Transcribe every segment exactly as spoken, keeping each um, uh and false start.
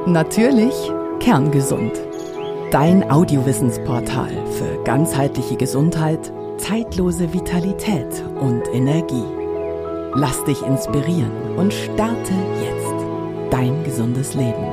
Natürlich kerngesund. Dein Audiowwissensportal für ganzheitliche Gesundheit, zeitlose Vitalität und Energie. Lass dich inspirieren und starte jetzt dein gesundes Leben.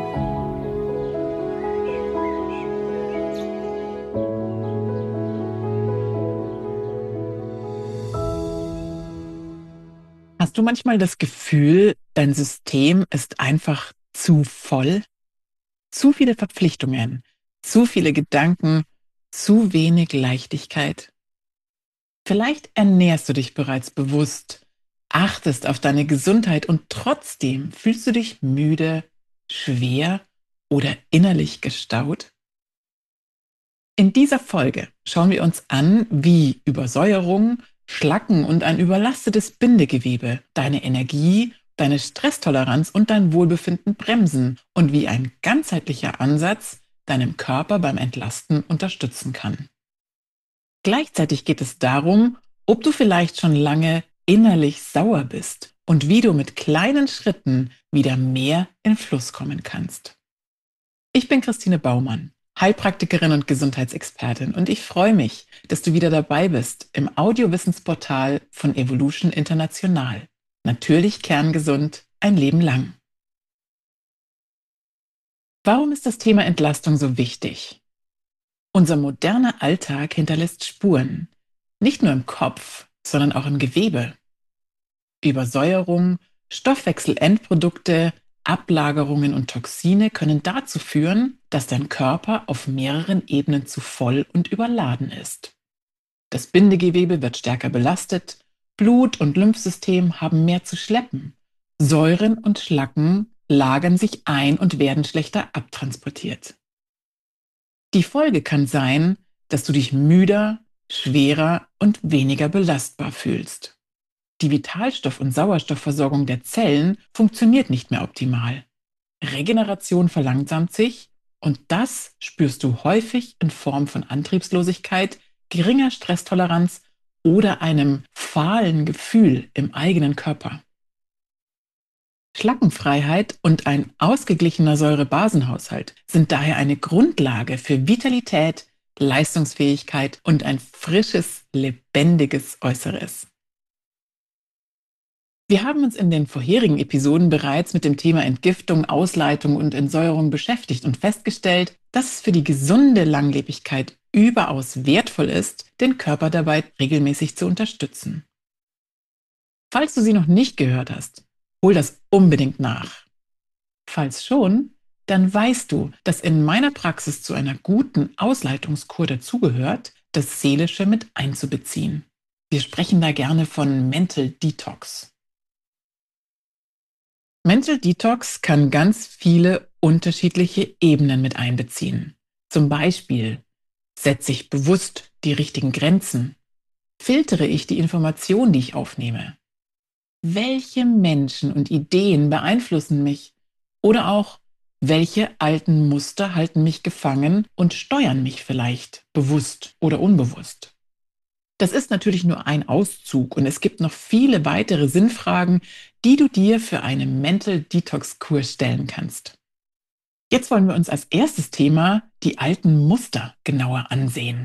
Hast du manchmal das Gefühl, dein System ist einfach zu voll? Zu viele Verpflichtungen, zu viele Gedanken, zu wenig Leichtigkeit? Vielleicht ernährst du dich bereits bewusst, achtest auf deine Gesundheit und trotzdem fühlst du dich müde, schwer oder innerlich gestaut? In dieser Folge schauen wir uns an, wie Übersäuerung, Schlacken und ein überlastetes Bindegewebe deine Energie, deine Stresstoleranz und dein Wohlbefinden bremsen und wie ein ganzheitlicher Ansatz deinem Körper beim Entlasten unterstützen kann. Gleichzeitig geht es darum, ob du vielleicht schon lange innerlich sauer bist und wie du mit kleinen Schritten wieder mehr in Fluss kommen kannst. Ich bin Christine Baumann, Heilpraktikerin und Gesundheitsexpertin, und ich freue mich, dass du wieder dabei bist im Audiowissensportal von Evolution International. Natürlich kerngesund, ein Leben lang. Warum ist das Thema Entlastung so wichtig? Unser moderner Alltag hinterlässt Spuren, nicht nur im Kopf, sondern auch im Gewebe. Übersäuerung, Stoffwechselendprodukte, Ablagerungen und Toxine können dazu führen, dass dein Körper auf mehreren Ebenen zu voll und überladen ist. Das Bindegewebe wird stärker belastet, Blut- und Lymphsystem haben mehr zu schleppen, Säuren und Schlacken lagern sich ein und werden schlechter abtransportiert. Die Folge kann sein, dass du dich müder, schwerer und weniger belastbar fühlst. Die Vitalstoff- und Sauerstoffversorgung der Zellen funktioniert nicht mehr optimal. Regeneration verlangsamt sich und das spürst du häufig in Form von Antriebslosigkeit, geringer Stresstoleranz oder einem fahlen Gefühl im eigenen Körper. Schlackenfreiheit und ein ausgeglichener Säurebasenhaushalt sind daher eine Grundlage für Vitalität, Leistungsfähigkeit und ein frisches, lebendiges Äußeres. Wir haben uns in den vorherigen Episoden bereits mit dem Thema Entgiftung, Ausleitung und Entsäuerung beschäftigt und festgestellt, dass es für die gesunde Langlebigkeit überaus wertvoll ist, den Körper dabei regelmäßig zu unterstützen. Falls du sie noch nicht gehört hast, hol das unbedingt nach. Falls schon, dann weißt du, dass in meiner Praxis zu einer guten Ausleitungskur dazugehört, das Seelische mit einzubeziehen. Wir sprechen da gerne von Mental Detox. Mental Detox kann ganz viele unterschiedliche Ebenen mit einbeziehen. Zum Beispiel: setze ich bewusst die richtigen Grenzen? Filtere ich die Informationen, die ich aufnehme? Welche Menschen und Ideen beeinflussen mich? Oder auch, welche alten Muster halten mich gefangen und steuern mich vielleicht, bewusst oder unbewusst? Das ist natürlich nur ein Auszug und es gibt noch viele weitere Sinnfragen, die du dir für eine Mental Detox Kur stellen kannst. Jetzt wollen wir uns als erstes Thema die alten Muster genauer ansehen.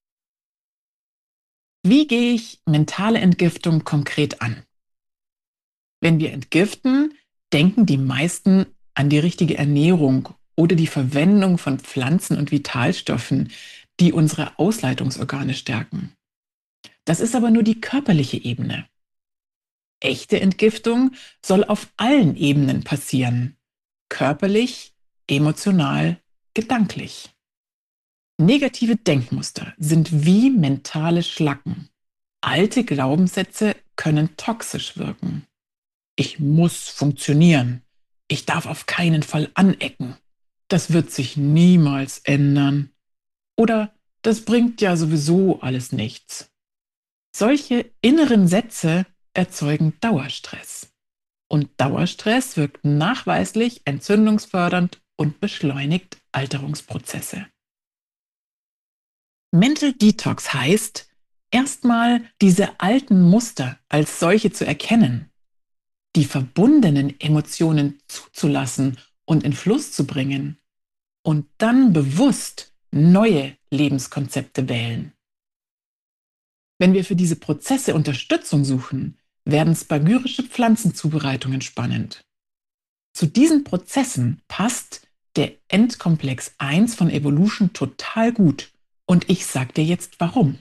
Wie gehe ich mentale Entgiftung konkret an? Wenn wir entgiften, denken die meisten an die richtige Ernährung oder die Verwendung von Pflanzen und Vitalstoffen, die unsere Ausleitungsorgane stärken. Das ist aber nur die körperliche Ebene. Echte Entgiftung soll auf allen Ebenen passieren. Körperlich, emotional, gedanklich. Negative Denkmuster sind wie mentale Schlacken. Alte Glaubenssätze können toxisch wirken. Ich muss funktionieren. Ich darf auf keinen Fall anecken. Das wird sich niemals ändern. Oder das bringt ja sowieso alles nichts. Solche inneren Sätze erzeugen Dauerstress. Und Dauerstress wirkt nachweislich entzündungsfördernd und beschleunigt Alterungsprozesse. Mental Detox heißt, erstmal diese alten Muster als solche zu erkennen, die verbundenen Emotionen zuzulassen und in Fluss zu bringen und dann bewusst neue Lebenskonzepte wählen. Wenn wir für diese Prozesse Unterstützung suchen, werden spagyrische Pflanzenzubereitungen spannend. Zu diesen Prozessen passt der Endkomplex eins von Evolution total gut und ich sag dir jetzt warum.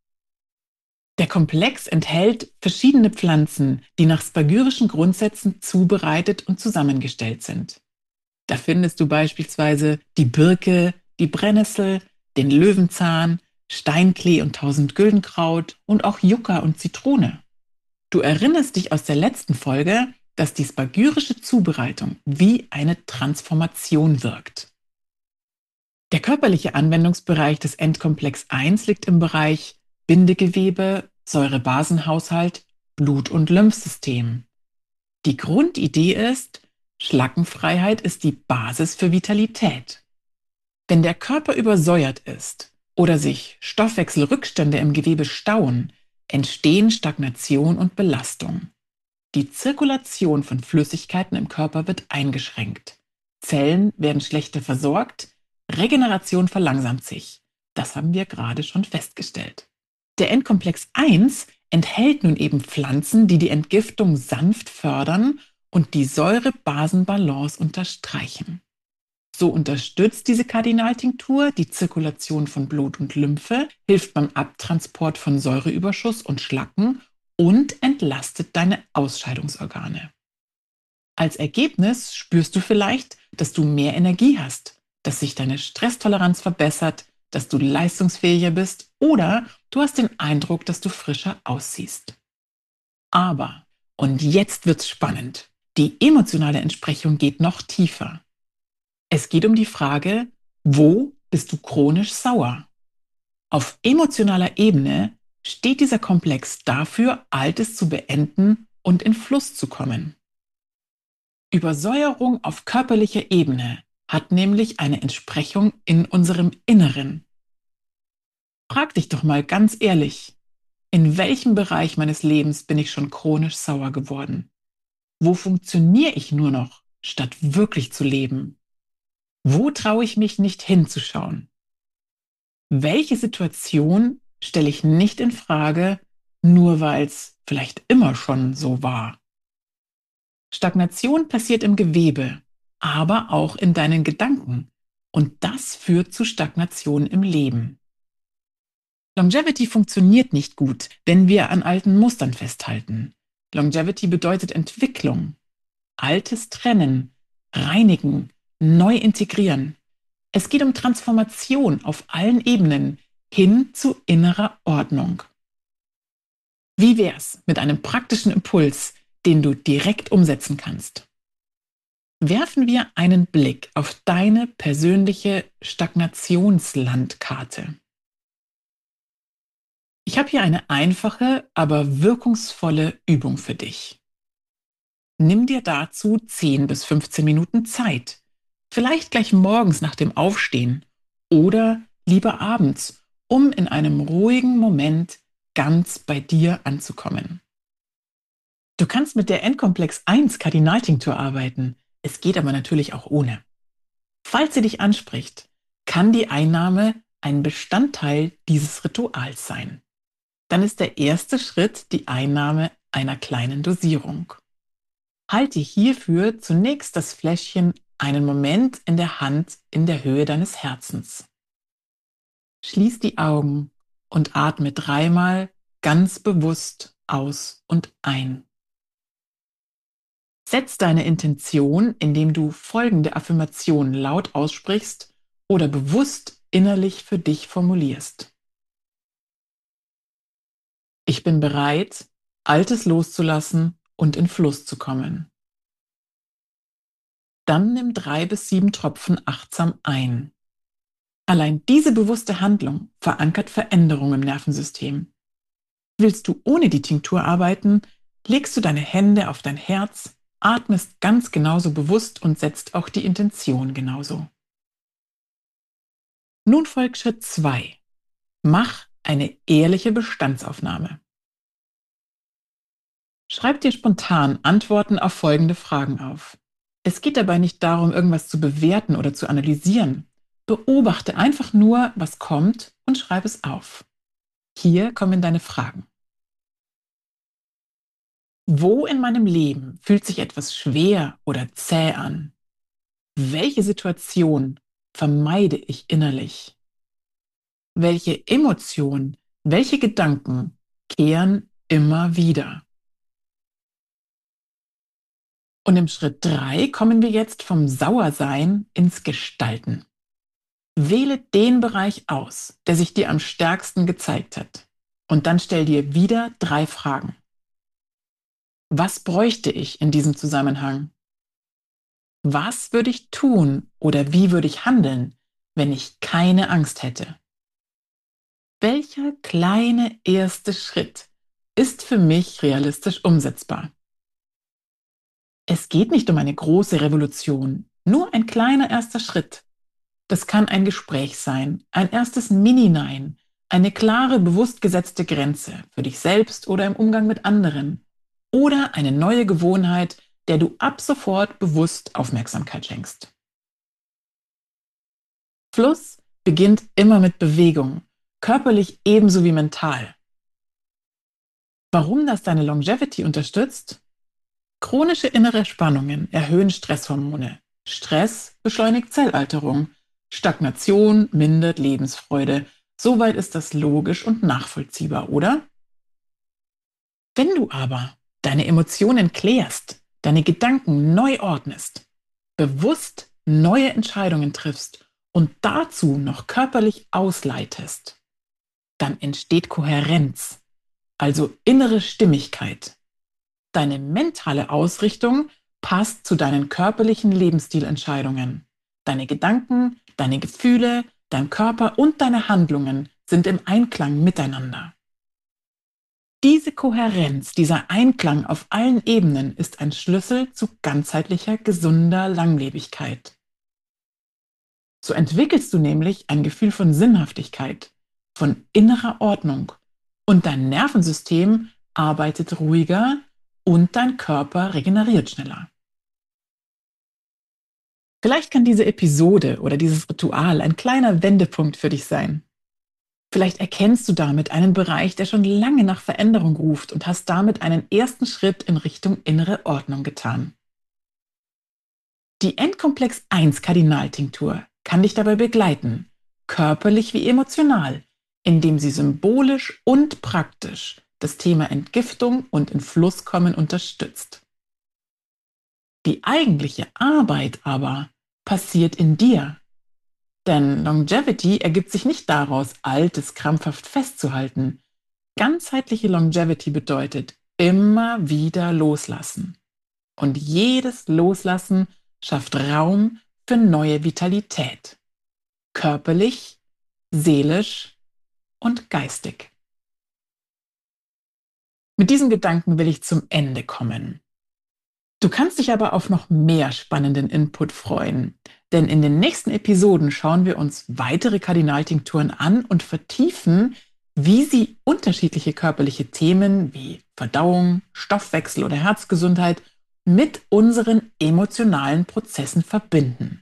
Der Komplex enthält verschiedene Pflanzen, die nach spagyrischen Grundsätzen zubereitet und zusammengestellt sind. Da findest du beispielsweise die Birke, die Brennnessel, den Löwenzahn, Steinklee und Tausendgüldenkraut und auch Yucca und Zitrone. Du erinnerst dich aus der letzten Folge, dass die spagyrische Zubereitung wie eine Transformation wirkt. Der körperliche Anwendungsbereich des Endkomplex eins liegt im Bereich Bindegewebe, Säurebasenhaushalt, Blut- und Lymphsystem. Die Grundidee ist, Schlackenfreiheit ist die Basis für Vitalität. Wenn der Körper übersäuert ist oder sich Stoffwechselrückstände im Gewebe stauen, entstehen Stagnation und Belastung. Die Zirkulation von Flüssigkeiten im Körper wird eingeschränkt. Zellen werden schlechter versorgt, Regeneration verlangsamt sich. Das haben wir gerade schon festgestellt. Der Endkomplex eins enthält nun eben Pflanzen, die die Entgiftung sanft fördern und die Säure-Basen-Balance unterstreichen. So unterstützt diese Kardinaltinktur die Zirkulation von Blut und Lymphe, hilft beim Abtransport von Säureüberschuss und Schlacken und entlastet deine Ausscheidungsorgane. Als Ergebnis spürst du vielleicht, dass du mehr Energie hast, dass sich deine Stresstoleranz verbessert, dass du leistungsfähiger bist oder du hast den Eindruck, dass du frischer aussiehst. Aber, und jetzt wird's spannend, die emotionale Entsprechung geht noch tiefer. Es geht um die Frage, wo bist du chronisch sauer? Auf emotionaler Ebene steht dieser Komplex dafür, Altes zu beenden und in Fluss zu kommen. Übersäuerung auf körperlicher Ebene hat nämlich eine Entsprechung in unserem Inneren. Frag dich doch mal ganz ehrlich, in welchem Bereich meines Lebens bin ich schon chronisch sauer geworden? Wo funktioniere ich nur noch, statt wirklich zu leben? Wo traue ich mich nicht hinzuschauen? Welche Situation stelle ich nicht in Frage, nur weil es vielleicht immer schon so war? Stagnation passiert im Gewebe, aber auch in deinen Gedanken. Und das führt zu Stagnation im Leben. Longevity funktioniert nicht gut, wenn wir an alten Mustern festhalten. Longevity bedeutet Entwicklung. Altes trennen, reinigen, neu integrieren. Es geht um Transformation auf allen Ebenen hin zu innerer Ordnung. Wie wär's mit einem praktischen Impuls, den du direkt umsetzen kannst? Werfen wir einen Blick auf deine persönliche Stagnationslandkarte. Ich habe hier eine einfache, aber wirkungsvolle Übung für dich. Nimm dir dazu zehn bis fünfzehn Minuten Zeit. Vielleicht gleich morgens nach dem Aufstehen oder lieber abends, um in einem ruhigen Moment ganz bei dir anzukommen. Du kannst mit der Endkomplex eins Kardinaltinktur arbeiten. Es geht aber natürlich auch ohne. Falls sie dich anspricht, kann die Einnahme ein Bestandteil dieses Rituals sein. Dann ist der erste Schritt die Einnahme einer kleinen Dosierung. Halte hierfür zunächst das Fläschchen einen Moment in der Hand in der Höhe deines Herzens. Schließ die Augen und atme dreimal ganz bewusst aus und ein. Setz deine Intention, indem du folgende Affirmation laut aussprichst oder bewusst innerlich für dich formulierst. Ich bin bereit, Altes loszulassen und in Fluss zu kommen. Dann nimm drei bis sieben Tropfen achtsam ein. Allein diese bewusste Handlung verankert Veränderungen im Nervensystem. Willst du ohne die Tinktur arbeiten, legst du deine Hände auf dein Herz, atmest ganz genauso bewusst und setzt auch die Intention genauso. Nun folgt Schritt zwei. Mach eine ehrliche Bestandsaufnahme. Schreib dir spontan Antworten auf folgende Fragen auf. Es geht dabei nicht darum, irgendwas zu bewerten oder zu analysieren. Beobachte einfach nur, was kommt und schreib es auf. Hier kommen deine Fragen. Wo in meinem Leben fühlt sich etwas schwer oder zäh an? Welche Situation vermeide ich innerlich? Welche Emotionen, welche Gedanken kehren immer wieder? Und im Schritt drei kommen wir jetzt vom Sauersein ins Gestalten. Wähle den Bereich aus, der sich dir am stärksten gezeigt hat. Und dann stell dir wieder drei Fragen. Was bräuchte ich in diesem Zusammenhang? Was würde ich tun oder wie würde ich handeln, wenn ich keine Angst hätte? Welcher kleine erste Schritt ist für mich realistisch umsetzbar? Es geht nicht um eine große Revolution, nur ein kleiner erster Schritt. Das kann ein Gespräch sein, ein erstes Mini-Nein, eine klare, bewusst gesetzte Grenze für dich selbst oder im Umgang mit anderen oder eine neue Gewohnheit, der du ab sofort bewusst Aufmerksamkeit schenkst. Fluss beginnt immer mit Bewegung, körperlich ebenso wie mental. Warum das deine Longevity unterstützt? Chronische innere Spannungen erhöhen Stresshormone. Stress beschleunigt Zellalterung. Stagnation mindert Lebensfreude. Soweit ist das logisch und nachvollziehbar, oder? Wenn du aber deine Emotionen klärst, deine Gedanken neu ordnest, bewusst neue Entscheidungen triffst und dazu noch körperlich ausleitest, dann entsteht Kohärenz, also innere Stimmigkeit. Deine mentale Ausrichtung passt zu deinen körperlichen Lebensstilentscheidungen. Deine Gedanken, deine Gefühle, dein Körper und deine Handlungen sind im Einklang miteinander. Diese Kohärenz, dieser Einklang auf allen Ebenen ist ein Schlüssel zu ganzheitlicher, gesunder Langlebigkeit. So entwickelst du nämlich ein Gefühl von Sinnhaftigkeit, von innerer Ordnung und dein Nervensystem arbeitet ruhiger und dein Körper regeneriert schneller. Vielleicht kann diese Episode oder dieses Ritual ein kleiner Wendepunkt für dich sein. Vielleicht erkennst du damit einen Bereich, der schon lange nach Veränderung ruft und hast damit einen ersten Schritt in Richtung innere Ordnung getan. Die Endkomplex eins Kardinaltinktur kann dich dabei begleiten, körperlich wie emotional, indem sie symbolisch und praktisch das Thema Entgiftung und in Fluss kommen unterstützt. Die eigentliche Arbeit aber passiert in dir. Denn Longevity ergibt sich nicht daraus, Altes krampfhaft festzuhalten. Ganzheitliche Longevity bedeutet immer wieder loslassen. Und jedes Loslassen schafft Raum für neue Vitalität. Körperlich, seelisch und geistig. Mit diesen Gedanken will ich zum Ende kommen. Du kannst dich aber auf noch mehr spannenden Input freuen, denn in den nächsten Episoden schauen wir uns weitere Kardinaltinkturen an und vertiefen, wie sie unterschiedliche körperliche Themen wie Verdauung, Stoffwechsel oder Herzgesundheit mit unseren emotionalen Prozessen verbinden.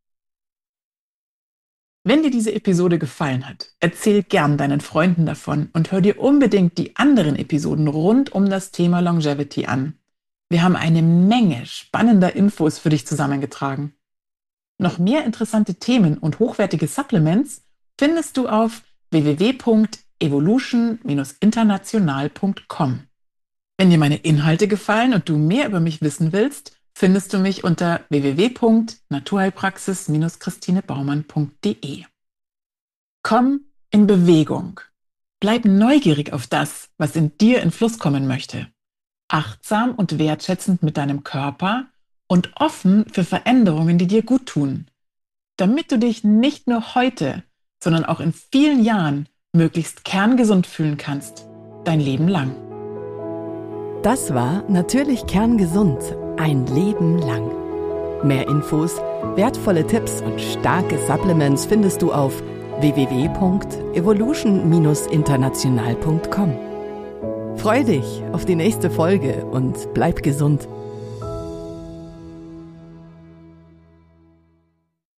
Wenn dir diese Episode gefallen hat, erzähl gern deinen Freunden davon und hör dir unbedingt die anderen Episoden rund um das Thema Longevity an. Wir haben eine Menge spannender Infos für dich zusammengetragen. Noch mehr interessante Themen und hochwertige Supplements findest du auf w w w punkt evolution Bindestrich international punkt com. Wenn dir meine Inhalte gefallen und du mehr über mich wissen willst, findest du mich unter w w w punkt naturheilpraxis Bindestrich christine baumann punkt d e. Komm in Bewegung. Bleib neugierig auf das, was in dir in Fluss kommen möchte. Achtsam und wertschätzend mit deinem Körper und offen für Veränderungen, die dir gut tun, damit du dich nicht nur heute, sondern auch in vielen Jahren möglichst kerngesund fühlen kannst, dein Leben lang. Das war Natürlich Kerngesund, ein Leben lang. Mehr Infos, wertvolle Tipps und starke Supplements findest du auf w w w punkt evolution Bindestrich international punkt com. Freu dich auf die nächste Folge und bleib gesund.